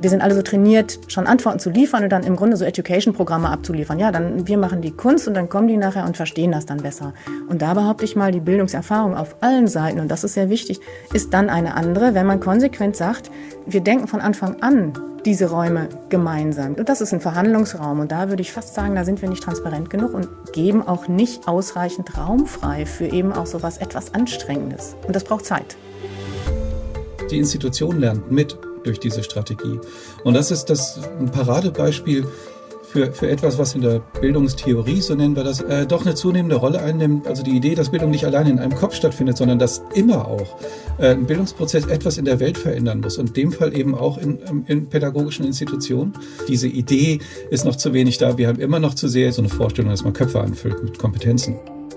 Wir sind alle so trainiert, schon Antworten zu liefern und dann im Grunde so Education-Programme abzuliefern. Ja, dann wir machen die Kunst und dann kommen die nachher und verstehen das dann besser. Und da behaupte ich mal, die Bildungserfahrung auf allen Seiten, und das ist sehr wichtig, ist dann eine andere, wenn man konsequent sagt, wir denken von Anfang an diese Räume gemeinsam. Und das ist ein Verhandlungsraum und da würde ich fast sagen, da sind wir nicht transparent genug und geben auch nicht ausreichend Raum frei für eben auch so was etwas Anstrengendes. Und das braucht Zeit. Die Institution lernt mit durch diese Strategie. Und das ist ein Paradebeispiel für etwas, was in der Bildungstheorie, so nennen wir das, doch eine zunehmende Rolle einnimmt. Also die Idee, dass Bildung nicht allein in einem Kopf stattfindet, sondern dass immer auch ein Bildungsprozess etwas in der Welt verändern muss. Und in dem Fall eben auch in pädagogischen Institutionen. Diese Idee ist noch zu wenig da. Wir haben immer noch zu sehr so eine Vorstellung, dass man Köpfe anfüllt mit Kompetenzen.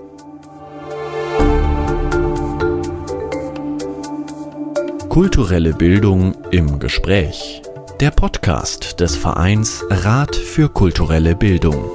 Kulturelle Bildung im Gespräch. Der Podcast des Vereins Rat für kulturelle Bildung.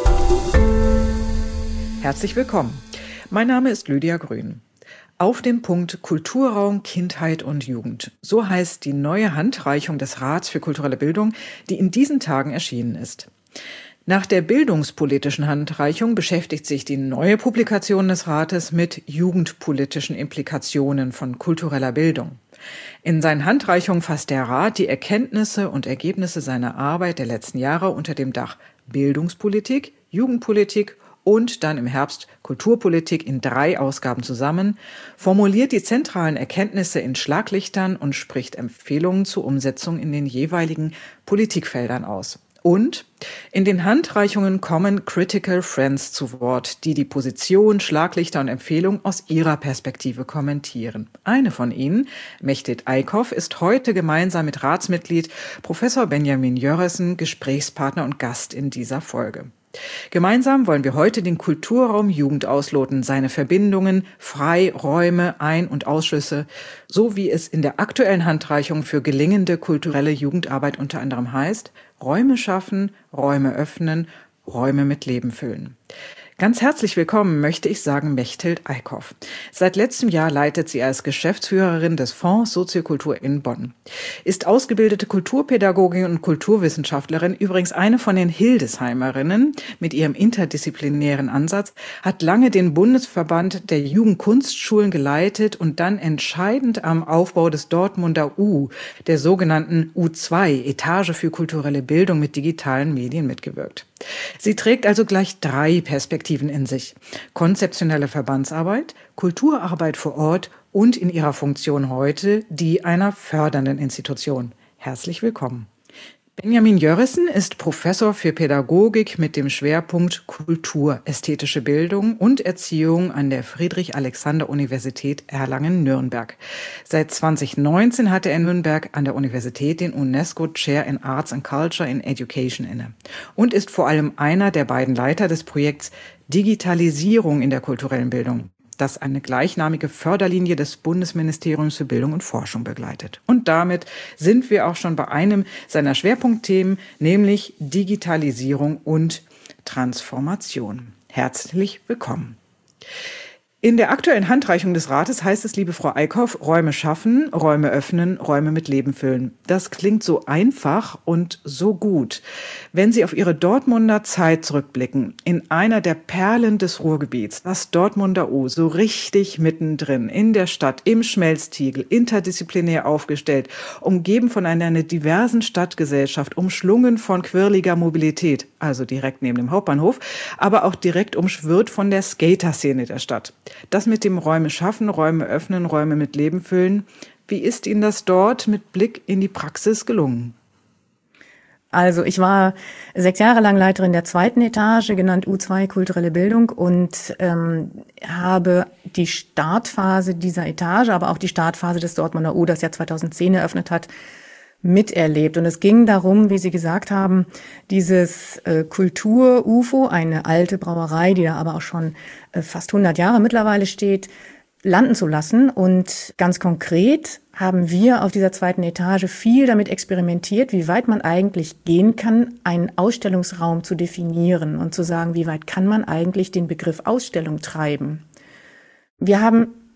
Herzlich willkommen. Mein Name ist Lydia Grün. Auf den Punkt Kulturraum, Kindheit und Jugend. So heißt die neue Handreichung des Rats für kulturelle Bildung, die in diesen Tagen erschienen ist. Nach der bildungspolitischen Handreichung beschäftigt sich die neue Publikation des Rates mit jugendpolitischen Implikationen von kultureller Bildung. In seinen Handreichungen fasst der Rat die Erkenntnisse und Ergebnisse seiner Arbeit der letzten Jahre unter dem Dach Bildungspolitik, Jugendpolitik und dann im Herbst Kulturpolitik in 3 Ausgaben zusammen, formuliert die zentralen Erkenntnisse in Schlaglichtern und spricht Empfehlungen zur Umsetzung in den jeweiligen Politikfeldern aus. Und in den Handreichungen kommen Critical Friends zu Wort, die die Position, Schlaglichter und Empfehlungen aus ihrer Perspektive kommentieren. Eine von ihnen, Mechthild Eickhoff, ist heute gemeinsam mit Ratsmitglied Professor Benjamin Jörrissen Gesprächspartner und Gast in dieser Folge. Gemeinsam wollen wir heute den Kulturraum Jugend ausloten, seine Verbindungen, Freiräume, Ein- und Ausschlüsse, so wie es in der aktuellen Handreichung für gelingende kulturelle Jugendarbeit unter anderem heißt, Räume schaffen, Räume öffnen, Räume mit Leben füllen. Ganz herzlich willkommen möchte ich sagen Mechthild Eickhoff. Seit letztem Jahr leitet sie als Geschäftsführerin des Fonds Soziokultur in Bonn. Ist ausgebildete Kulturpädagogin und Kulturwissenschaftlerin, übrigens eine von den Hildesheimerinnen mit ihrem interdisziplinären Ansatz, hat lange den Bundesverband der Jugendkunstschulen geleitet und dann entscheidend am Aufbau des Dortmunder U, der sogenannten U2, Etage für kulturelle Bildung mit digitalen Medien mitgewirkt. Sie trägt also gleich 3 Perspektiven in sich. Konzeptionelle Verbandsarbeit, Kulturarbeit vor Ort und in ihrer Funktion heute die einer fördernden Institution. Herzlich willkommen. Benjamin Jörrissen ist Professor für Pädagogik mit dem Schwerpunkt Kulturästhetische Bildung und Erziehung an der Friedrich-Alexander-Universität Erlangen-Nürnberg. Seit 2019 hatte er in Nürnberg an der Universität den UNESCO Chair in Arts and Culture in Education inne und ist vor allem einer der beiden Leiter des Projekts Digitalisierung in der kulturellen Bildung, das eine gleichnamige Förderlinie des Bundesministeriums für Bildung und Forschung begleitet. Und damit sind wir auch schon bei einem seiner Schwerpunktthemen, nämlich Digitalisierung und Transformation. Herzlich willkommen. In der aktuellen Handreichung des Rates heißt es, liebe Frau Eickhoff, Räume schaffen, Räume öffnen, Räume mit Leben füllen. Das klingt so einfach und so gut. Wenn Sie auf Ihre Dortmunder Zeit zurückblicken, in einer der Perlen des Ruhrgebiets, das Dortmunder U, so richtig mittendrin, in der Stadt, im Schmelztiegel, interdisziplinär aufgestellt, umgeben von einer diversen Stadtgesellschaft, umschlungen von quirliger Mobilität, also direkt neben dem Hauptbahnhof, aber auch direkt umschwirrt von der Skater-Szene der Stadt. Das mit dem Räume schaffen, Räume öffnen, Räume mit Leben füllen. Wie ist Ihnen das dort mit Blick in die Praxis gelungen? Also ich war 6 Jahre lang Leiterin der 2. Etage, genannt U2 Kulturelle Bildung, und habe die Startphase dieser Etage, aber auch die Startphase des Dortmunder U, das ja 2010 eröffnet hat, miterlebt. Und es ging darum, wie Sie gesagt haben, dieses Kultur-UFO, eine alte Brauerei, die da aber auch schon fast 100 Jahre mittlerweile steht, landen zu lassen. Und ganz konkret haben wir auf dieser 2. Etage viel damit experimentiert, wie weit man eigentlich gehen kann, einen Ausstellungsraum zu definieren und zu sagen, wie weit kann man eigentlich den Begriff Ausstellung treiben. Wir haben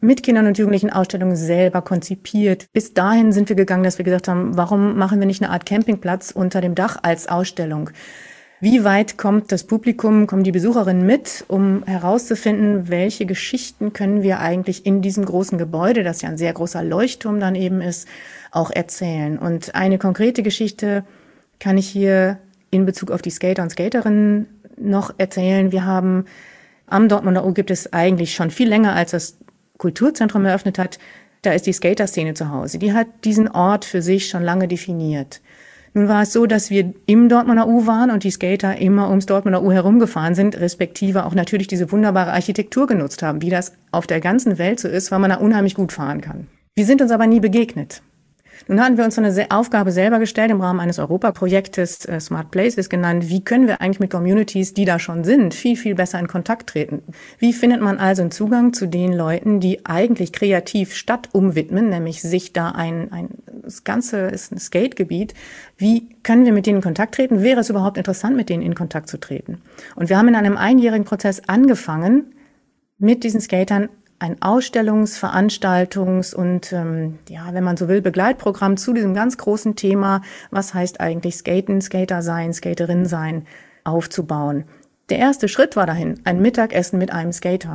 mit Kindern und Jugendlichen Ausstellungen selber konzipiert. Bis dahin sind wir gegangen, dass wir gesagt haben, warum machen wir nicht eine Art Campingplatz unter dem Dach als Ausstellung? Wie weit kommt das Publikum, kommen die Besucherinnen mit, um herauszufinden, welche Geschichten können wir eigentlich in diesem großen Gebäude, das ja ein sehr großer Leuchtturm dann eben ist, auch erzählen? Und eine konkrete Geschichte kann ich hier in Bezug auf die Skater und Skaterinnen noch erzählen. Wir haben am Dortmunder U gibt es eigentlich schon viel länger, als das Kulturzentrum eröffnet hat, da ist die Skater-Szene zu Hause. Die hat diesen Ort für sich schon lange definiert. Nun war es so, dass wir im Dortmunder U waren und die Skater immer ums Dortmunder U herumgefahren sind, respektive auch natürlich diese wunderbare Architektur genutzt haben, wie das auf der ganzen Welt so ist, weil man da unheimlich gut fahren kann. Wir sind uns aber nie begegnet. Nun hatten wir uns so eine Aufgabe selber gestellt im Rahmen eines Europaprojektes, Smart Places genannt. Wie können wir eigentlich mit Communities, die da schon sind, viel, viel besser in Kontakt treten? Wie findet man also einen Zugang zu den Leuten, die eigentlich kreativ Stadt umwidmen, nämlich sich da das Ganze ist ein Skategebiet. Wie können wir mit denen in Kontakt treten? Wäre es überhaupt interessant, mit denen in Kontakt zu treten? Und wir haben in einem einjährigen Prozess angefangen, mit diesen Skatern ein Veranstaltungs- und, wenn man so will, Begleitprogramm zu diesem ganz großen Thema, was heißt eigentlich Skaten, Skater sein, Skaterin sein, aufzubauen. Der erste Schritt war dahin, ein Mittagessen mit einem Skater.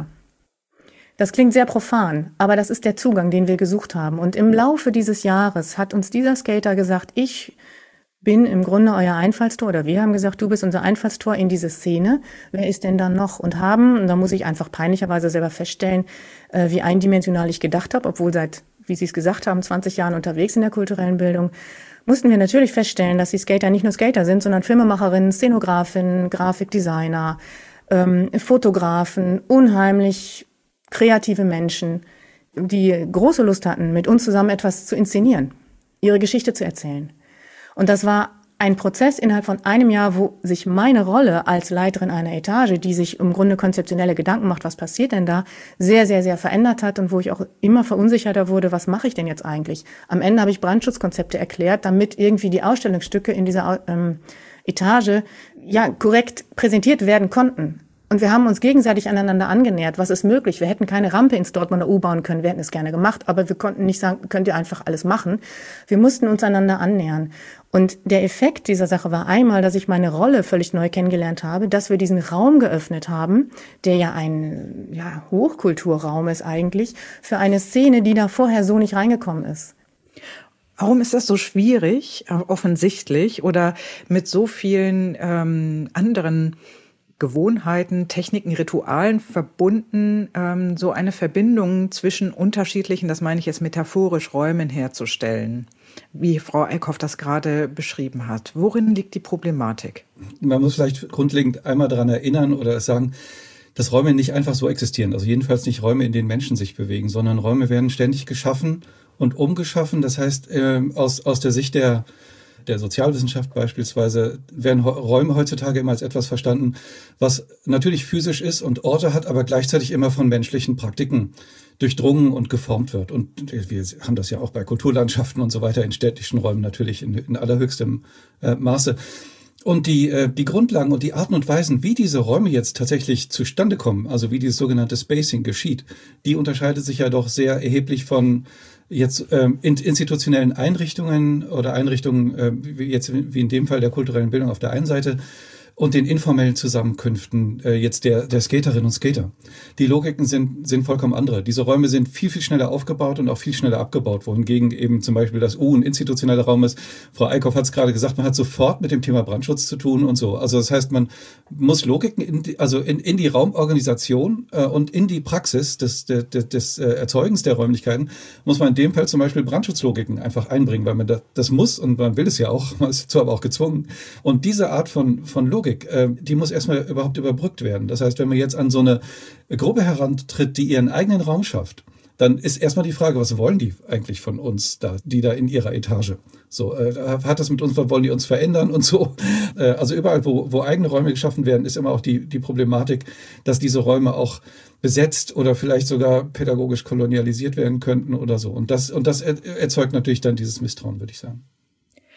Das klingt sehr profan, aber das ist der Zugang, den wir gesucht haben. Und im Laufe dieses Jahres hat uns dieser Skater gesagt, ich bin im Grunde euer Einfallstor, oder wir haben gesagt, du bist unser Einfallstor in diese Szene. Wer ist denn dann noch? Und da muss ich einfach peinlicherweise selber feststellen, wie eindimensional ich gedacht habe, obwohl seit, wie Sie es gesagt haben, 20 Jahren unterwegs in der kulturellen Bildung, mussten wir natürlich feststellen, dass die Skater nicht nur Skater sind, sondern Filmemacherinnen, Szenografinnen, Grafikdesigner, Fotografen, unheimlich kreative Menschen, die große Lust hatten, mit uns zusammen etwas zu inszenieren, ihre Geschichte zu erzählen. Und das war ein Prozess innerhalb von einem Jahr, wo sich meine Rolle als Leiterin einer Etage, die sich im Grunde konzeptionelle Gedanken macht, was passiert denn da, sehr, sehr, sehr verändert hat und wo ich auch immer verunsicherter wurde, was mache ich denn jetzt eigentlich? Am Ende habe ich Brandschutzkonzepte erklärt, damit irgendwie die Ausstellungsstücke in dieser Etage korrekt präsentiert werden konnten. Und wir haben uns gegenseitig aneinander angenähert. Was ist möglich? Wir hätten keine Rampe ins Dortmunder U bauen können. Wir hätten es gerne gemacht, aber wir konnten nicht sagen, könnt ihr einfach alles machen. Wir mussten uns einander annähern. Und der Effekt dieser Sache war einmal, dass ich meine Rolle völlig neu kennengelernt habe, dass wir diesen Raum geöffnet haben, der ja ein Hochkulturraum ist eigentlich, für eine Szene, die da vorher so nicht reingekommen ist. Warum ist das so schwierig, offensichtlich, oder mit so vielen anderen Gewohnheiten, Techniken, Ritualen verbunden, so eine Verbindung zwischen unterschiedlichen, das meine ich jetzt metaphorisch, Räumen herzustellen, wie Frau Eickhoff das gerade beschrieben hat? Worin liegt die Problematik? Man muss vielleicht grundlegend einmal daran erinnern oder sagen, dass Räume nicht einfach so existieren. Also jedenfalls nicht Räume, in denen Menschen sich bewegen, sondern Räume werden ständig geschaffen und umgeschaffen. Das heißt, aus der Sicht der Sozialwissenschaft beispielsweise werden Räume heutzutage immer als etwas verstanden, was natürlich physisch ist und Orte hat, aber gleichzeitig immer von menschlichen Praktiken durchdrungen und geformt wird. Und wir haben das ja auch bei Kulturlandschaften und so weiter in städtischen Räumen natürlich in allerhöchstem Maße. Und die Grundlagen und die Arten und Weisen, wie diese Räume jetzt tatsächlich zustande kommen, also wie dieses sogenannte Spacing geschieht, die unterscheidet sich ja doch sehr erheblich von jetzt institutionellen Einrichtungen oder Einrichtungen wie in dem Fall der kulturellen Bildung auf der einen Seite und den informellen Zusammenkünften jetzt der Skaterinnen und Skater. Die Logiken sind vollkommen andere. Diese Räume sind viel, viel schneller aufgebaut und auch viel schneller abgebaut, wohingegen eben zum Beispiel das U ein institutioneller Raum ist. Frau Eickhoff hat es gerade gesagt, man hat sofort mit dem Thema Brandschutz zu tun und so. Also das heißt, man muss Logiken in die Raumorganisation und in die Praxis des Erzeugens der Räumlichkeiten, muss man in dem Fall zum Beispiel Brandschutzlogiken einfach einbringen, weil man das muss und man will es ja auch, man ist dazu aber auch gezwungen. Und diese Art von Logik, die muss erstmal überhaupt überbrückt werden. Das heißt, wenn man jetzt an so eine Gruppe herantritt, die ihren eigenen Raum schafft, dann ist erstmal die Frage, was wollen die eigentlich von uns da, die da in ihrer Etage? So, hat das mit uns, wollen die uns verändern und so? Also überall, wo eigene Räume geschaffen werden, ist immer auch die Problematik, dass diese Räume auch besetzt oder vielleicht sogar pädagogisch kolonialisiert werden könnten oder so. Und das erzeugt natürlich dann dieses Misstrauen, würde ich sagen.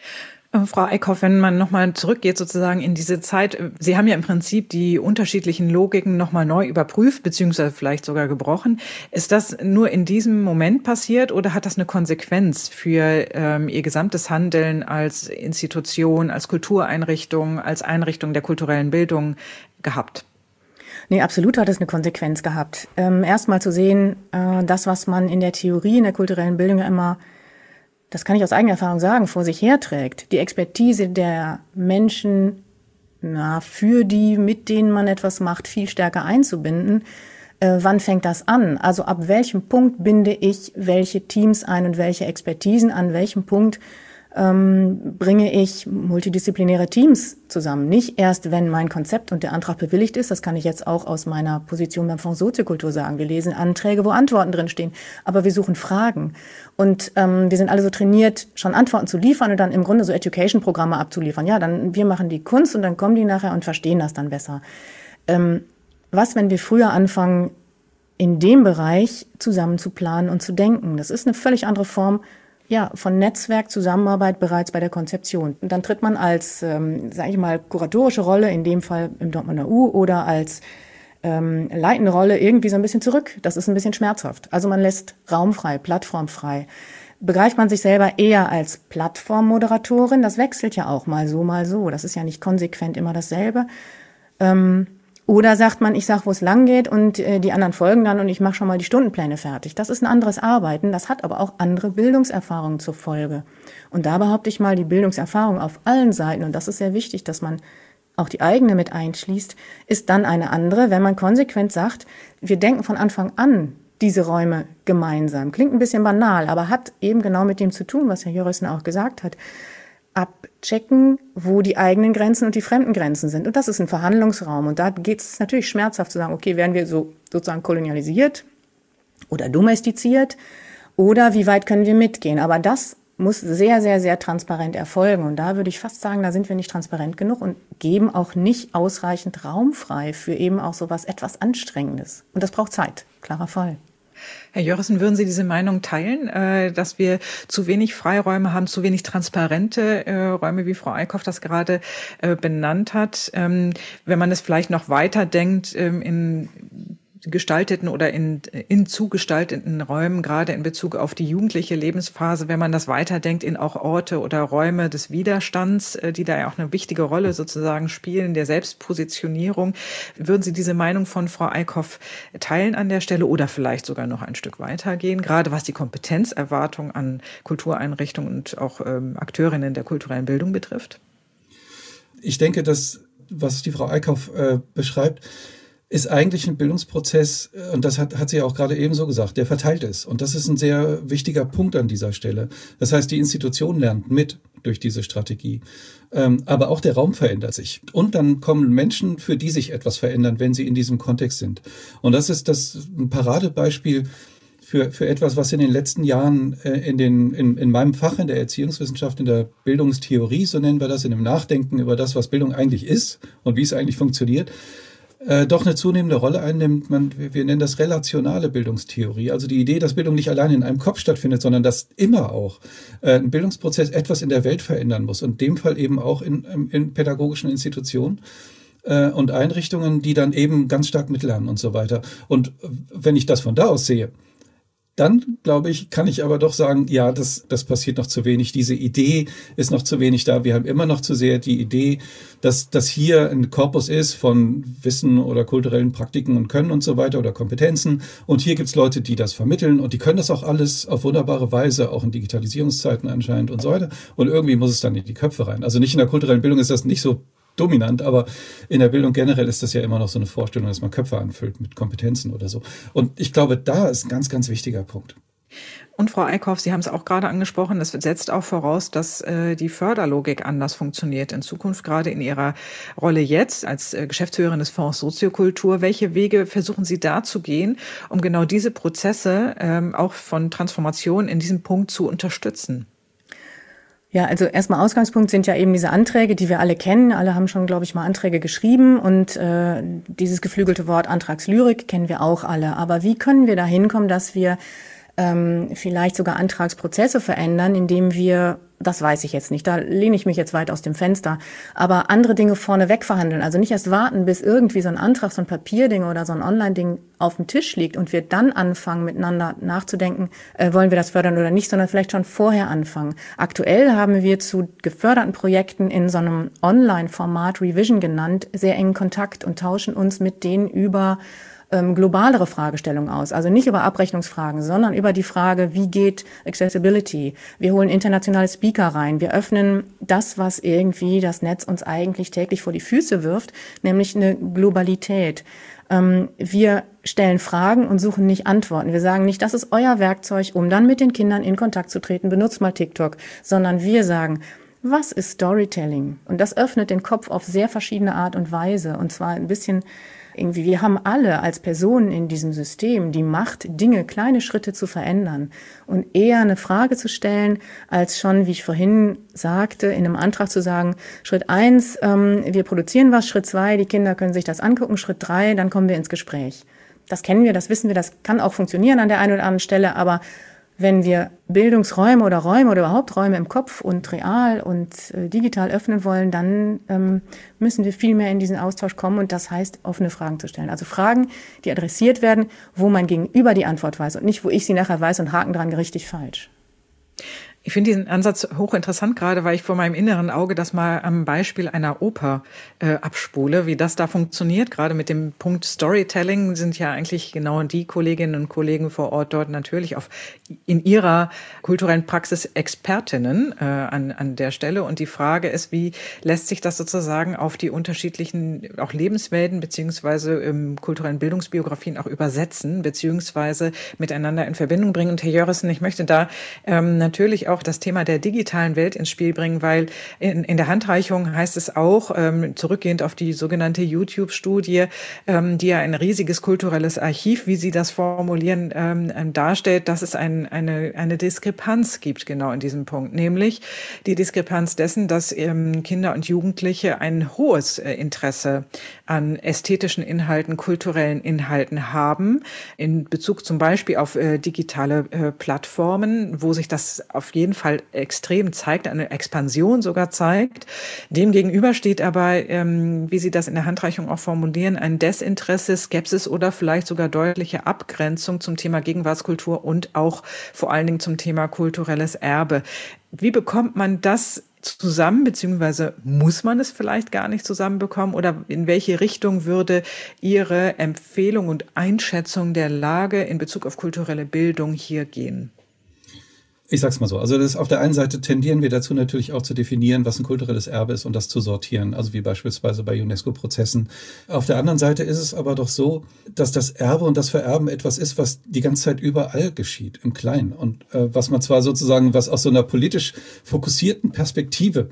Frau Eickhoff, wenn man nochmal zurückgeht sozusagen in diese Zeit, Sie haben ja im Prinzip die unterschiedlichen Logiken nochmal neu überprüft, beziehungsweise vielleicht sogar gebrochen. Ist das nur in diesem Moment passiert oder hat das eine Konsequenz für Ihr gesamtes Handeln als Institution, als Kultureinrichtung, als Einrichtung der kulturellen Bildung gehabt? Nee, absolut hat es eine Konsequenz gehabt. Erstmal zu sehen, das, was man in der Theorie, in der kulturellen Bildung ja immer, das kann ich aus eigener Erfahrung sagen, vor sich herträgt. Die Expertise der Menschen, für die, mit denen man etwas macht, viel stärker einzubinden. Wann fängt das an? Also ab welchem Punkt binde ich welche Teams ein und welche Expertisen an welchem Punkt bringe ich multidisziplinäre Teams zusammen. Nicht erst, wenn mein Konzept und der Antrag bewilligt ist, das kann ich jetzt auch aus meiner Position beim Fonds Soziokultur sagen. Wir lesen Anträge, wo Antworten drinstehen, aber wir suchen Fragen. Und wir sind alle so trainiert, schon Antworten zu liefern und dann im Grunde so Education-Programme abzuliefern. Ja, dann wir machen die Kunst und dann kommen die nachher und verstehen das dann besser. Was, wenn wir früher anfangen, in dem Bereich zusammen zu planen und zu denken? Das ist eine völlig andere Form von Netzwerk, Zusammenarbeit bereits bei der Konzeption. Und dann tritt man als, sage ich mal, kuratorische Rolle, in dem Fall im Dortmunder U, oder als leitende Rolle irgendwie so ein bisschen zurück. Das ist ein bisschen schmerzhaft. Also man lässt Raum frei, Plattform frei. Begreift man sich selber eher als Plattformmoderatorin? Das wechselt ja auch mal so, mal so. Das ist ja nicht konsequent immer dasselbe. Oder sagt man, ich sag, wo es lang geht und die anderen folgen dann und ich mache schon mal die Stundenpläne fertig. Das ist ein anderes Arbeiten, das hat aber auch andere Bildungserfahrungen zur Folge. Und da behaupte ich mal, die Bildungserfahrung auf allen Seiten, und das ist sehr wichtig, dass man auch die eigene mit einschließt, ist dann eine andere, wenn man konsequent sagt, wir denken von Anfang an diese Räume gemeinsam. Klingt ein bisschen banal, aber hat eben genau mit dem zu tun, was Herr Jörissen auch gesagt hat. Abchecken, wo die eigenen Grenzen und die fremden Grenzen sind. Und das ist ein Verhandlungsraum. Und da geht es natürlich schmerzhaft zu sagen, okay, werden wir so sozusagen kolonialisiert oder domestiziert oder wie weit können wir mitgehen? Aber das muss sehr, sehr, sehr transparent erfolgen. Und da würde ich fast sagen, da sind wir nicht transparent genug und geben auch nicht ausreichend Raum frei für eben auch so was etwas Anstrengendes. Und das braucht Zeit, klarer Fall. Herr Jörissen, würden Sie diese Meinung teilen, dass wir zu wenig Freiräume haben, zu wenig transparente Räume, wie Frau Eickhoff das gerade benannt hat? Wenn man es vielleicht noch weiter denkt, in gestalteten oder in zugestalteten Räumen, gerade in Bezug auf die jugendliche Lebensphase, wenn man das weiterdenkt in auch Orte oder Räume des Widerstands, die da ja auch eine wichtige Rolle sozusagen spielen, der Selbstpositionierung. Würden Sie diese Meinung von Frau Eickhoff teilen an der Stelle oder vielleicht sogar noch ein Stück weitergehen, gerade was die Kompetenzerwartung an Kultureinrichtungen und auch Akteurinnen der kulturellen Bildung betrifft? Ich denke, dass, was die Frau Eickhoff beschreibt, ist eigentlich ein Bildungsprozess, und das hat sie ja auch gerade eben so gesagt, der verteilt ist. Und das ist ein sehr wichtiger Punkt an dieser Stelle. Das heißt, die Institution lernt mit durch diese Strategie. Aber auch der Raum verändert sich. Und dann kommen Menschen, für die sich etwas verändern, wenn sie in diesem Kontext sind. Und das ist ein Paradebeispiel für etwas, was in den letzten Jahren in meinem Fach, in der Erziehungswissenschaft, in der Bildungstheorie, so nennen wir das, in dem Nachdenken über das, was Bildung eigentlich ist und wie es eigentlich funktioniert, doch eine zunehmende Rolle einnimmt. Wir nennen das relationale Bildungstheorie. Also die Idee, dass Bildung nicht allein in einem Kopf stattfindet, sondern dass immer auch ein Bildungsprozess etwas in der Welt verändern muss. Und in dem Fall eben auch in pädagogischen Institutionen und Einrichtungen, die dann eben ganz stark mitlernen und so weiter. Und wenn ich das von da aus sehe, dann, glaube ich, kann ich aber doch sagen, ja, das passiert noch zu wenig. Diese Idee ist noch zu wenig da. Wir haben immer noch zu sehr die Idee, dass hier ein Korpus ist von Wissen oder kulturellen Praktiken und Können und so weiter oder Kompetenzen. Und hier gibt's Leute, die das vermitteln und die können das auch alles auf wunderbare Weise, auch in Digitalisierungszeiten anscheinend und so weiter. Und irgendwie muss es dann in die Köpfe rein. Also nicht in der kulturellen Bildung ist das nicht so dominant, aber in der Bildung generell ist das ja immer noch so eine Vorstellung, dass man Köpfe anfüllt mit Kompetenzen oder so. Und ich glaube, da ist ein ganz, ganz wichtiger Punkt. Und Frau Eickhoff, Sie haben es auch gerade angesprochen, das setzt auch voraus, dass die Förderlogik anders funktioniert in Zukunft, gerade in Ihrer Rolle jetzt als Geschäftsführerin des Fonds Soziokultur. Welche Wege versuchen Sie da zu gehen, um genau diese Prozesse auch von Transformation in diesem Punkt zu unterstützen? Ja, also erstmal Ausgangspunkt sind ja eben diese Anträge, die wir alle kennen. Alle haben schon, glaube ich, mal Anträge geschrieben und dieses geflügelte Wort Antragslyrik kennen wir auch alle. Aber wie können wir da hinkommen, dass wir vielleicht sogar Antragsprozesse verändern, indem wir das weiß ich jetzt nicht. Da lehne ich mich jetzt weit aus dem Fenster. Aber andere Dinge vorneweg verhandeln. Also nicht erst warten, bis irgendwie so ein Antrag, so ein Papierding oder so ein Online-Ding auf dem Tisch liegt und wir dann anfangen, miteinander nachzudenken, wollen wir das fördern oder nicht, sondern vielleicht schon vorher anfangen. Aktuell haben wir zu geförderten Projekten in so einem Online-Format, Revision genannt, sehr engen Kontakt und tauschen uns mit denen über globalere Fragestellungen aus. Also nicht über Abrechnungsfragen, sondern über die Frage, wie geht Accessibility? Wir holen internationale Speaker rein. Wir öffnen das, was irgendwie das Netz uns eigentlich täglich vor die Füße wirft, nämlich eine Globalität. Wir stellen Fragen und suchen nicht Antworten. Wir sagen nicht, das ist euer Werkzeug, um dann mit den Kindern in Kontakt zu treten, benutzt mal TikTok, sondern wir sagen, was ist Storytelling? Und das öffnet den Kopf auf sehr verschiedene Art und Weise. Und zwar ein bisschen irgendwie, wir haben alle als Personen in diesem System die Macht, Dinge, kleine Schritte zu verändern und eher eine Frage zu stellen, als schon, wie ich vorhin sagte, in einem Antrag zu sagen, Schritt 1, wir produzieren was, Schritt 2, die Kinder können sich das angucken, Schritt 3, dann kommen wir ins Gespräch. Das kennen wir, das wissen wir, das kann auch funktionieren an der einen oder anderen Stelle, aber wenn wir Bildungsräume oder Räume oder überhaupt Räume im Kopf und real und digital öffnen wollen, dann müssen wir viel mehr in diesen Austausch kommen und das heißt, offene Fragen zu stellen. Also Fragen, die adressiert werden, wo mein Gegenüber die Antwort weiß und nicht, wo ich sie nachher weiß und Haken dran, richtig falsch. Ich finde diesen Ansatz hochinteressant, gerade weil ich vor meinem inneren Auge das mal am Beispiel einer Oper abspule, wie das da funktioniert. Gerade mit dem Punkt Storytelling sind ja eigentlich genau die Kolleginnen und Kollegen vor Ort dort natürlich in ihrer kulturellen Praxis Expertinnen an der Stelle. Und die Frage ist, wie lässt sich das sozusagen auf die unterschiedlichen auch Lebenswelten beziehungsweise kulturellen Bildungsbiografien auch übersetzen beziehungsweise miteinander in Verbindung bringen. Und Herr Jörissen, ich möchte da natürlich auch das Thema der digitalen Welt ins Spiel bringen, weil in der Handreichung heißt es auch, zurückgehend auf die sogenannte YouTube-Studie, die ja ein riesiges kulturelles Archiv, wie Sie das formulieren, darstellt, dass es eine Diskrepanz gibt genau in diesem Punkt, nämlich die Diskrepanz dessen, dass Kinder und Jugendliche ein hohes Interesse an ästhetischen Inhalten, kulturellen Inhalten haben, in Bezug zum Beispiel auf digitale Plattformen, wo sich das auf jeden Fall extrem zeigt, eine Expansion sogar zeigt. Demgegenüber steht aber, wie Sie das in der Handreichung auch formulieren, ein Desinteresse, Skepsis oder vielleicht sogar deutliche Abgrenzung zum Thema Gegenwartskultur und auch vor allen Dingen zum Thema kulturelles Erbe. Wie bekommt man das zusammen, beziehungsweise muss man es vielleicht gar nicht zusammenbekommen oder in welche Richtung würde Ihre Empfehlung und Einschätzung der Lage in Bezug auf kulturelle Bildung hier gehen? Ich sag's mal so. Also auf der einen Seite tendieren wir dazu natürlich auch zu definieren, was ein kulturelles Erbe ist und das zu sortieren. Also wie beispielsweise bei UNESCO-Prozessen. Auf der anderen Seite ist es aber doch so, dass das Erbe und das Vererben etwas ist, was die ganze Zeit überall geschieht, im Kleinen. Und was man zwar sozusagen, was aus so einer politisch fokussierten Perspektive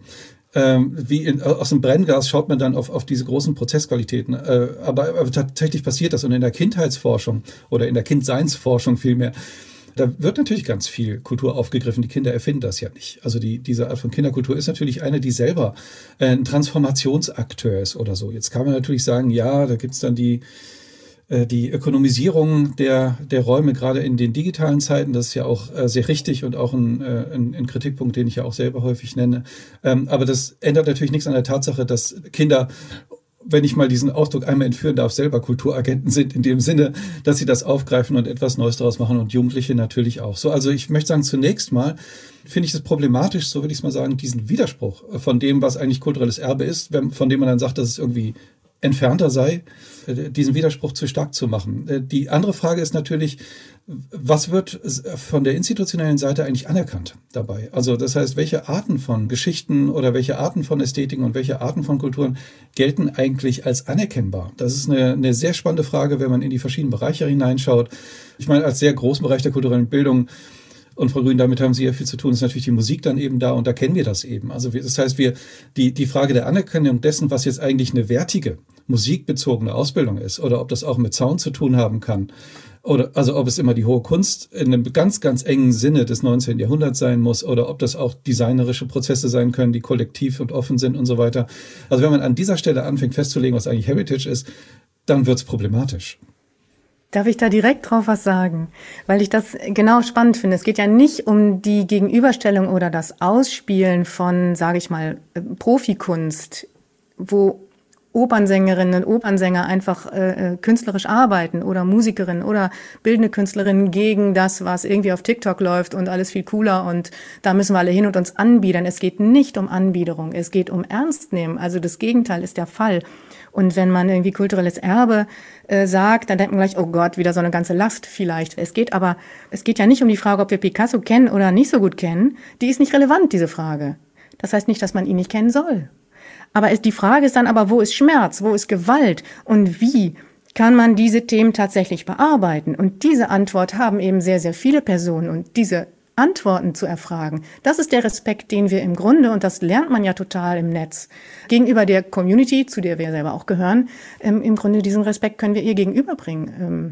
aus dem Brennglas schaut man dann auf diese großen Prozessqualitäten. Aber tatsächlich passiert das. Und in der Kindheitsforschung oder in der Kindseinsforschung vielmehr, da wird natürlich ganz viel Kultur aufgegriffen. Die Kinder erfinden das ja nicht. Also diese Art von Kinderkultur ist natürlich eine, die selber ein Transformationsakteur ist oder so. Jetzt kann man natürlich sagen, ja, da gibt's dann die Ökonomisierung der Räume, gerade in den digitalen Zeiten. Das ist ja auch sehr richtig und auch ein Kritikpunkt, den ich ja auch selber häufig nenne. Aber das ändert natürlich nichts an der Tatsache, dass Kinder, wenn ich mal diesen Ausdruck einmal entführen darf, selber Kulturagenten sind, in dem Sinne, dass sie das aufgreifen und etwas Neues daraus machen und Jugendliche natürlich auch. So, also ich möchte sagen, zunächst mal finde ich es problematisch, so würde ich es mal sagen, diesen Widerspruch von dem, was eigentlich kulturelles Erbe ist, von dem man dann sagt, dass es irgendwie entfernter sei, diesen Widerspruch zu stark zu machen. Die andere Frage ist natürlich, was wird von der institutionellen Seite eigentlich anerkannt dabei? Also das heißt, welche Arten von Geschichten oder welche Arten von Ästhetiken und welche Arten von Kulturen gelten eigentlich als anerkennbar? Das ist eine sehr spannende Frage, wenn man in die verschiedenen Bereiche hineinschaut. Ich meine, als sehr großen Bereich der kulturellen Bildung, und Frau Grün, damit haben Sie ja viel zu tun, ist natürlich die Musik dann eben da und da kennen wir das eben. Also das heißt, die Frage der Anerkennung dessen, was jetzt eigentlich eine wertige musikbezogene Ausbildung ist oder ob das auch mit Sound zu tun haben kann oder also ob es immer die hohe Kunst in einem ganz, ganz engen Sinne des 19. Jahrhunderts sein muss oder ob das auch designerische Prozesse sein können, die kollektiv und offen sind und so weiter. Also wenn man an dieser Stelle anfängt festzulegen, was eigentlich Heritage ist, dann wird es problematisch. Darf ich da direkt drauf was sagen? Weil ich das genau spannend finde. Es geht ja nicht um die Gegenüberstellung oder das Ausspielen von, sage ich mal, Profikunst, wo Opernsängerinnen und Opernsänger einfach künstlerisch arbeiten oder Musikerinnen oder bildende Künstlerinnen gegen das, was irgendwie auf TikTok läuft und alles viel cooler und da müssen wir alle hin und uns anbiedern. Es geht nicht um Anbiederung, es geht um Ernstnehmen. Also das Gegenteil ist der Fall. Und wenn man irgendwie kulturelles Erbe sagt, dann denkt man gleich, oh Gott, wieder so eine ganze Last vielleicht. Es geht ja nicht um die Frage, ob wir Picasso kennen oder nicht so gut kennen. Die ist nicht relevant, diese Frage. Das heißt nicht, dass man ihn nicht kennen soll. Aber die Frage ist dann aber, wo ist Schmerz, wo ist Gewalt und wie kann man diese Themen tatsächlich bearbeiten? Und diese Antwort haben eben sehr, sehr viele Personen und diese Antworten zu erfragen, das ist der Respekt, den wir im Grunde, und das lernt man ja total im Netz, gegenüber der Community, zu der wir selber auch gehören, im Grunde diesen Respekt können wir ihr gegenüberbringen.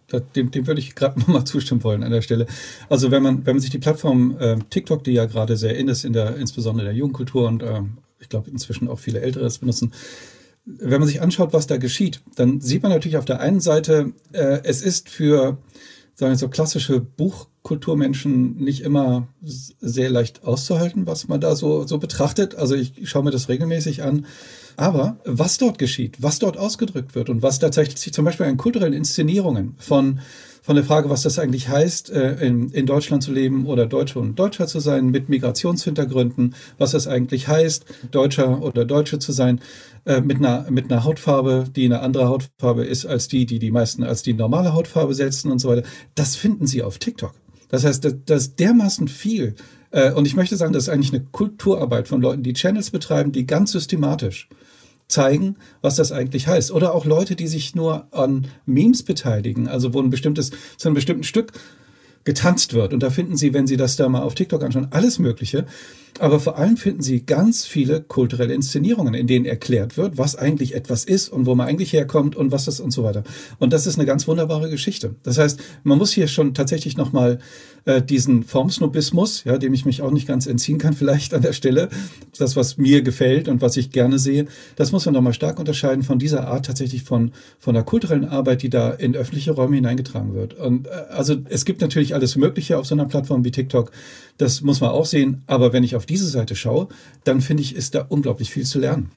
Dem würde ich gerade nochmal zustimmen wollen an der Stelle. Also wenn man sich die Plattform TikTok, die ja gerade sehr in ist, insbesondere der Jugendkultur und ich glaube inzwischen auch viele Ältere das benutzen, wenn man sich anschaut, was da geschieht, dann sieht man natürlich auf der einen Seite, es ist für sagen wir so klassische Buchkulturmenschen nicht immer sehr leicht auszuhalten, was man da so betrachtet. Also ich schaue mir das regelmäßig an. Aber was dort geschieht, was dort ausgedrückt wird und was tatsächlich zum Beispiel an kulturellen Inszenierungen von der Frage, was das eigentlich heißt, in Deutschland zu leben oder Deutsche und Deutscher zu sein mit Migrationshintergründen, was das eigentlich heißt, Deutscher oder Deutsche zu sein, mit einer Hautfarbe, die eine andere Hautfarbe ist als die meisten als die normale Hautfarbe setzen und so weiter. Das finden Sie auf TikTok. Das heißt, das ist dermaßen viel. Und ich möchte sagen, das ist eigentlich eine Kulturarbeit von Leuten, die Channels betreiben, die ganz systematisch zeigen, was das eigentlich heißt. Oder auch Leute, die sich nur an Memes beteiligen, also wo zu einem bestimmten Stück getanzt wird. Und da finden Sie, wenn Sie das da mal auf TikTok anschauen, alles Mögliche. Aber vor allem finden Sie ganz viele kulturelle Inszenierungen, in denen erklärt wird, was eigentlich etwas ist und wo man eigentlich herkommt und was das und so weiter. Und das ist eine ganz wunderbare Geschichte. Das heißt, man muss hier schon tatsächlich nochmal diesen Formsnobismus, ja, dem ich mich auch nicht ganz entziehen kann, vielleicht an der Stelle, das, was mir gefällt und was ich gerne sehe, das muss man nochmal stark unterscheiden von dieser Art tatsächlich von der kulturellen Arbeit, die da in öffentliche Räume hineingetragen wird. Und also es gibt natürlich alles Mögliche auf so einer Plattform wie TikTok, das muss man auch sehen, aber wenn ich auf diese Seite schaue, dann finde ich, ist da unglaublich viel zu lernen.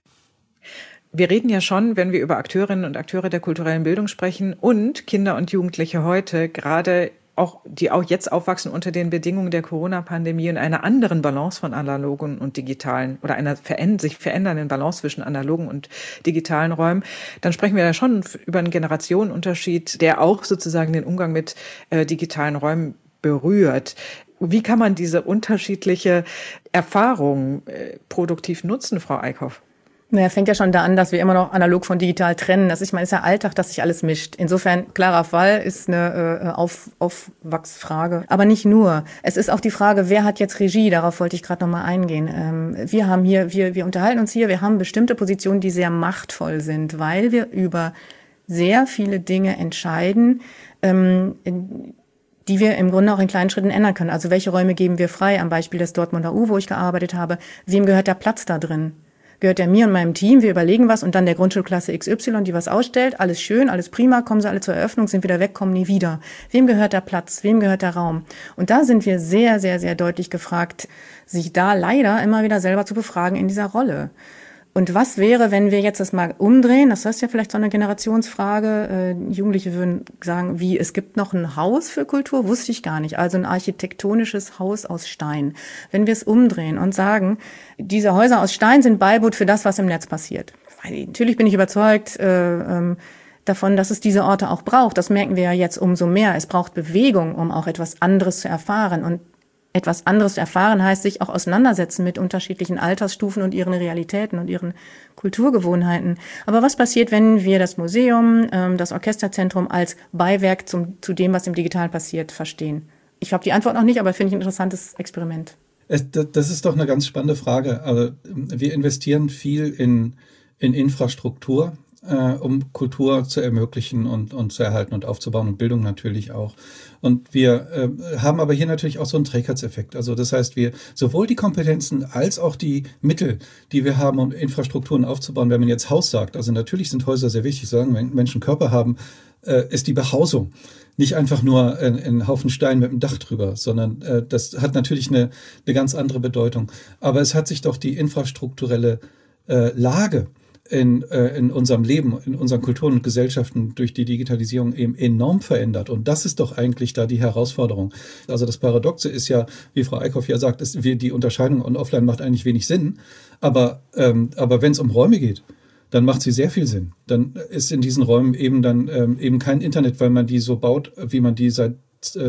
Wir reden ja schon, wenn wir über Akteurinnen und Akteure der kulturellen Bildung sprechen und Kinder und Jugendliche heute, gerade die auch jetzt aufwachsen unter den Bedingungen der Corona-Pandemie in einer anderen Balance von analogen und digitalen oder einer sich verändernden Balance zwischen analogen und digitalen Räumen, dann sprechen wir ja schon über einen Generationenunterschied, der auch sozusagen den Umgang mit digitalen Räumen berührt. Wie kann man diese unterschiedliche Erfahrung produktiv nutzen, Frau Eickhoff? Naja, fängt ja schon da an, dass wir immer noch analog von digital trennen. Das ist ja Alltag, dass sich alles mischt. Insofern, klarer Fall ist eine Aufwachsfrage. Aber nicht nur. Es ist auch die Frage, wer hat jetzt Regie? Darauf wollte ich gerade nochmal eingehen. Wir unterhalten uns hier, wir haben bestimmte Positionen, die sehr machtvoll sind, weil wir über sehr viele Dinge entscheiden, die wir im Grunde auch in kleinen Schritten ändern können. Also welche Räume geben wir frei? Am Beispiel des Dortmunder U, wo ich gearbeitet habe. Wem gehört der Platz da drin? Gehört der mir und meinem Team? Wir überlegen was und dann der Grundschulklasse XY, die was ausstellt. Alles schön, alles prima, kommen sie alle zur Eröffnung, sind wieder weg, kommen nie wieder. Wem gehört der Platz? Wem gehört der Raum? Und da sind wir sehr, sehr, sehr deutlich gefragt, sich da leider immer wieder selber zu befragen in dieser Rolle. Und was wäre, wenn wir jetzt das mal umdrehen? Das ist ja vielleicht so eine Generationsfrage. Jugendliche würden sagen, es gibt noch ein Haus für Kultur? Wusste ich gar nicht. Also ein architektonisches Haus aus Stein. Wenn wir es umdrehen und sagen, diese Häuser aus Stein sind Beiboot für das, was im Netz passiert. Natürlich bin ich überzeugt davon, dass es diese Orte auch braucht. Das merken wir ja jetzt umso mehr. Es braucht Bewegung, um auch etwas anderes zu erfahren. Und etwas anderes zu erfahren heißt, sich auch auseinandersetzen mit unterschiedlichen Altersstufen und ihren Realitäten und ihren Kulturgewohnheiten. Aber was passiert, wenn wir das Museum, das Orchesterzentrum als Beiwerk zu dem, was im Digitalen passiert, verstehen? Ich habe die Antwort noch nicht, aber finde ich ein interessantes Experiment. Das ist doch eine ganz spannende Frage. Also wir investieren viel in Infrastruktur, um Kultur zu ermöglichen und zu erhalten und aufzubauen und Bildung natürlich auch. Und wir haben aber hier natürlich auch so einen Trägheitseffekt. Also das heißt, wir sowohl die Kompetenzen als auch die Mittel, die wir haben, um Infrastrukturen aufzubauen, wenn man jetzt Haus sagt, also natürlich sind Häuser sehr wichtig, sagen, wenn Menschen Körper haben, ist die Behausung. Nicht einfach nur ein Haufen Stein mit einem Dach drüber, sondern das hat natürlich eine ganz andere Bedeutung. Aber es hat sich doch die infrastrukturelle Lage in unserem Leben, in unseren Kulturen und Gesellschaften durch die Digitalisierung eben enorm verändert. Und das ist doch eigentlich da die Herausforderung. Also das Paradoxe ist ja, wie Frau Eickhoff ja sagt, die Unterscheidung on offline macht eigentlich wenig Sinn. Aber wenn es um Räume geht, dann macht sie sehr viel Sinn. Dann ist in diesen Räumen eben kein Internet, weil man die so baut, wie man die seit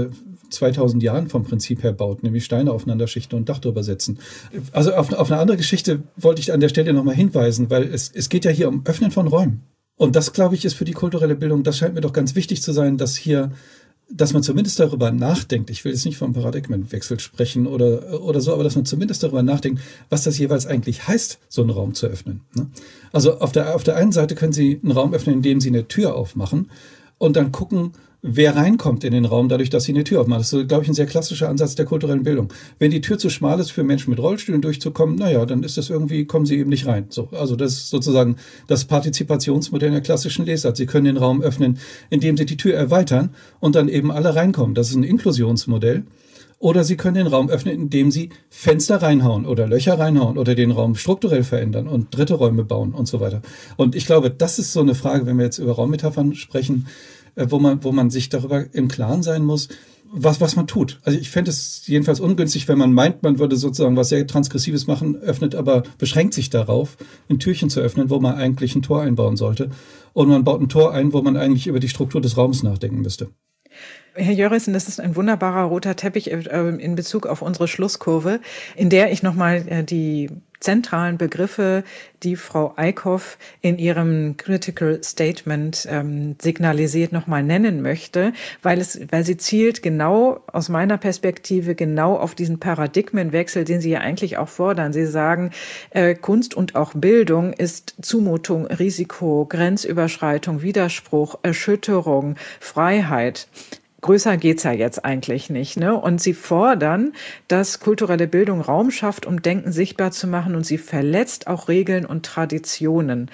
2000 Jahren vom Prinzip her baut, nämlich Steine aufeinander schichten und Dach drüber setzen. Also auf eine andere Geschichte wollte ich an der Stelle nochmal hinweisen, weil es geht ja hier um Öffnen von Räumen. Und das, glaube ich, ist für die kulturelle Bildung, das scheint mir doch ganz wichtig zu sein, dass man zumindest darüber nachdenkt, ich will jetzt nicht vom Paradigmenwechsel sprechen oder so, aber dass man zumindest darüber nachdenkt, was das jeweils eigentlich heißt, so einen Raum zu öffnen. Also auf der einen Seite können Sie einen Raum öffnen, indem Sie eine Tür aufmachen und dann gucken, wer reinkommt in den Raum, dadurch, dass sie eine Tür aufmachen. Das ist, glaube ich, ein sehr klassischer Ansatz der kulturellen Bildung. Wenn die Tür zu schmal ist, für Menschen mit Rollstühlen durchzukommen, dann ist das irgendwie, kommen sie eben nicht rein. So, also das ist sozusagen das Partizipationsmodell in der klassischen Lesart. Sie können den Raum öffnen, indem sie die Tür erweitern und dann eben alle reinkommen. Das ist ein Inklusionsmodell. Oder Sie können den Raum öffnen, indem Sie Fenster reinhauen oder Löcher reinhauen oder den Raum strukturell verändern und dritte Räume bauen und so weiter. Und ich glaube, das ist so eine Frage, wenn wir jetzt über Raummetaphern sprechen, wo man sich darüber im Klaren sein muss, was man tut. Also ich fände es jedenfalls ungünstig, wenn man meint, man würde sozusagen was sehr Transgressives machen, öffnet, aber beschränkt sich darauf, ein Türchen zu öffnen, wo man eigentlich ein Tor einbauen sollte. Und man baut ein Tor ein, wo man eigentlich über die Struktur des Raums nachdenken müsste. Herr Jörissen, das ist ein wunderbarer roter Teppich in Bezug auf unsere Schlusskurve, in der ich nochmal die zentralen Begriffe, die Frau Eickhoff in ihrem Critical Statement signalisiert, nochmal nennen möchte, weil sie zielt genau aus meiner Perspektive genau auf diesen Paradigmenwechsel, den Sie ja eigentlich auch fordern. Sie sagen, Kunst und auch Bildung ist Zumutung, Risiko, Grenzüberschreitung, Widerspruch, Erschütterung, Freiheit. Größer geht's ja jetzt eigentlich nicht, ne? Und sie fordern, dass kulturelle Bildung Raum schafft, um Denken sichtbar zu machen, und sie verletzt auch Regeln und Traditionen.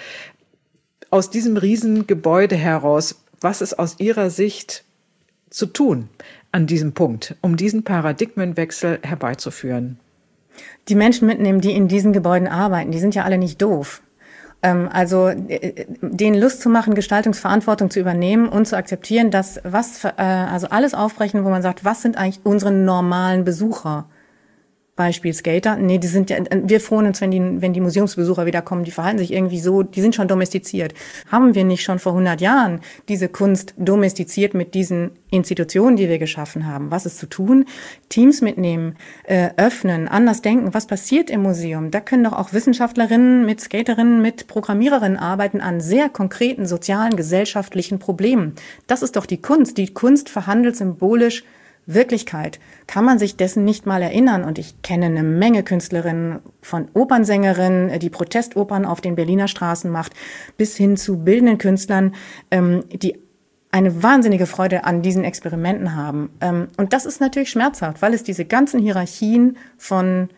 Aus diesem Riesengebäude heraus, was ist aus Ihrer Sicht zu tun an diesem Punkt, um diesen Paradigmenwechsel herbeizuführen? Die Menschen mitnehmen, die in diesen Gebäuden arbeiten, die sind ja alle nicht doof. Also denen Lust zu machen, Gestaltungsverantwortung zu übernehmen und zu akzeptieren, dass also alles aufbrechen, wo man sagt, was sind eigentlich unsere normalen Besucher? Beispiel Skater. Nee, wir freuen uns, wenn die Museumsbesucher wiederkommen, die verhalten sich irgendwie so, die sind schon domestiziert. Haben wir nicht schon vor 100 Jahren diese Kunst domestiziert mit diesen Institutionen, die wir geschaffen haben? Was ist zu tun? Teams mitnehmen, öffnen, anders denken. Was passiert im Museum? Da können doch auch Wissenschaftlerinnen mit Skaterinnen, mit Programmiererinnen arbeiten an sehr konkreten sozialen, gesellschaftlichen Problemen. Das ist doch die Kunst. Die Kunst verhandelt symbolisch Wirklichkeit. Kann man sich dessen nicht mal erinnern? Und ich kenne eine Menge Künstlerinnen, von Opernsängerinnen, die Protestopern auf den Berliner Straßen macht, bis hin zu bildenden Künstlern, die eine wahnsinnige Freude an diesen Experimenten haben. Und das ist natürlich schmerzhaft, weil es diese ganzen Hierarchien von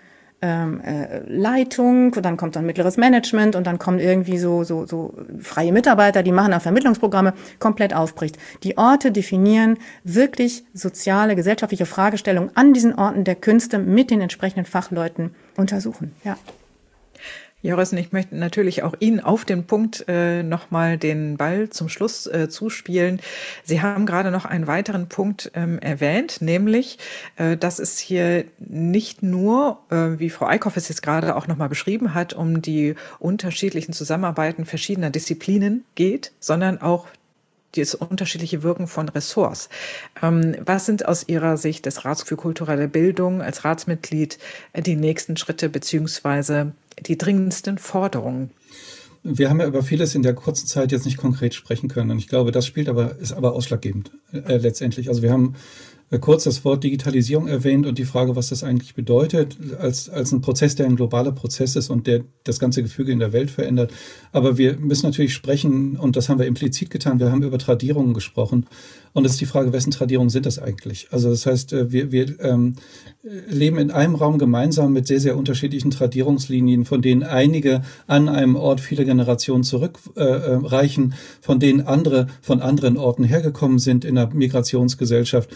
Leitung, und dann kommt dann mittleres Management und dann kommen irgendwie so freie Mitarbeiter, die machen auch Vermittlungsprogramme, komplett aufbricht. Die Orte definieren wirklich soziale, gesellschaftliche Fragestellungen an diesen Orten der Künste mit den entsprechenden Fachleuten untersuchen. Ja. Jörissen, ich möchte natürlich auch Ihnen auf den Punkt nochmal den Ball zum Schluss zuspielen. Sie haben gerade noch einen weiteren Punkt erwähnt, nämlich, dass es hier nicht nur, wie Frau Eickhoff es jetzt gerade auch nochmal beschrieben hat, um die unterschiedlichen Zusammenarbeiten verschiedener Disziplinen geht, sondern auch das unterschiedliche Wirken von Ressorts. Was sind aus Ihrer Sicht des Rats für kulturelle Bildung als Ratsmitglied die nächsten Schritte beziehungsweise die dringendsten Forderungen? Wir haben ja über vieles in der kurzen Zeit jetzt nicht konkret sprechen können. Und ich glaube, das ist aber ausschlaggebend letztendlich. Also wir haben kurz das Wort Digitalisierung erwähnt und die Frage, was das eigentlich bedeutet, als ein Prozess, der ein globaler Prozess ist und der das ganze Gefüge in der Welt verändert. Aber wir müssen natürlich sprechen, und das haben wir implizit getan, wir haben über Tradierungen gesprochen. Und es ist die Frage, wessen Tradierungen sind das eigentlich? Also das heißt, wir leben in einem Raum gemeinsam mit sehr, sehr unterschiedlichen Tradierungslinien, von denen einige an einem Ort viele Generationen zurückreichen, von denen andere von anderen Orten hergekommen sind in der Migrationsgesellschaft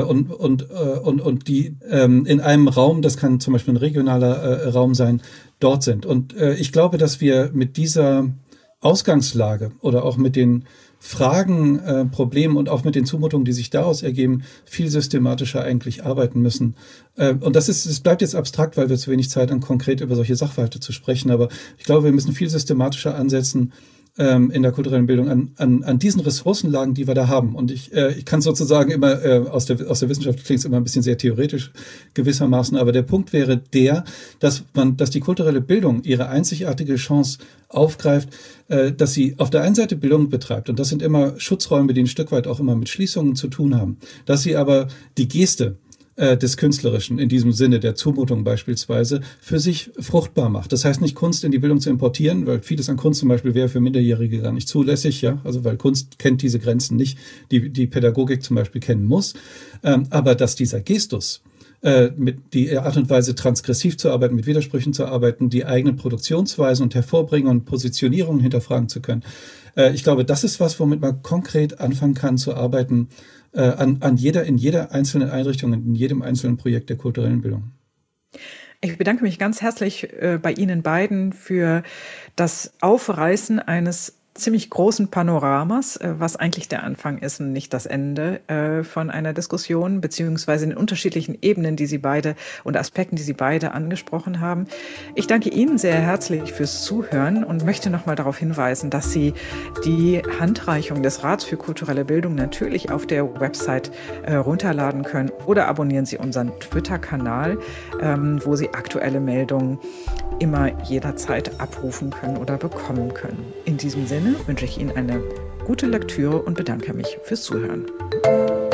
und die in einem Raum, das kann zum Beispiel ein regionaler Raum sein, dort sind. Und ich glaube, dass wir mit dieser Ausgangslage oder auch mit den Fragen, Problemen und auch mit den Zumutungen, die sich daraus ergeben, viel systematischer eigentlich arbeiten müssen. Und es bleibt jetzt abstrakt, weil wir zu wenig Zeit haben, konkret über solche Sachverhalte zu sprechen. Aber ich glaube, wir müssen viel systematischer ansetzen in der kulturellen Bildung an diesen Ressourcenlagen, die wir da haben. Und ich kann sozusagen immer, aus der Wissenschaft klingt es immer ein bisschen sehr theoretisch gewissermaßen, aber der Punkt wäre dass die kulturelle Bildung ihre einzigartige Chance aufgreift, dass sie auf der einen Seite Bildung betreibt, und das sind immer Schutzräume, die ein Stück weit auch immer mit Schließungen zu tun haben, dass sie aber die Geste des Künstlerischen, in diesem Sinne der Zumutung beispielsweise, für sich fruchtbar macht. Das heißt nicht, Kunst in die Bildung zu importieren, weil vieles an Kunst zum Beispiel wäre für Minderjährige gar nicht zulässig, ja, also weil Kunst kennt diese Grenzen nicht, die Pädagogik zum Beispiel kennen muss, aber dass dieser Gestus, mit die Art und Weise transgressiv zu arbeiten, mit Widersprüchen zu arbeiten, die eigenen Produktionsweisen und hervorbringen und Positionierungen hinterfragen zu können. Ich glaube, das ist was, womit man konkret anfangen kann zu arbeiten, in jeder einzelnen Einrichtung, in jedem einzelnen Projekt der kulturellen Bildung. Ich bedanke mich ganz herzlich bei Ihnen beiden für das Aufreißen eines ziemlich großen Panoramas, was eigentlich der Anfang ist und nicht das Ende von einer Diskussion, beziehungsweise in den unterschiedlichen Ebenen, die Sie beide und Aspekten, die Sie beide angesprochen haben. Ich danke Ihnen sehr herzlich fürs Zuhören und möchte nochmal darauf hinweisen, dass Sie die Handreichung des Rats für kulturelle Bildung natürlich auf der Website runterladen können, oder abonnieren Sie unseren Twitter-Kanal, wo Sie aktuelle Meldungen immer jederzeit abrufen können oder bekommen können. In diesem Sinne wünsche ich Ihnen eine gute Lektüre und bedanke mich fürs Zuhören.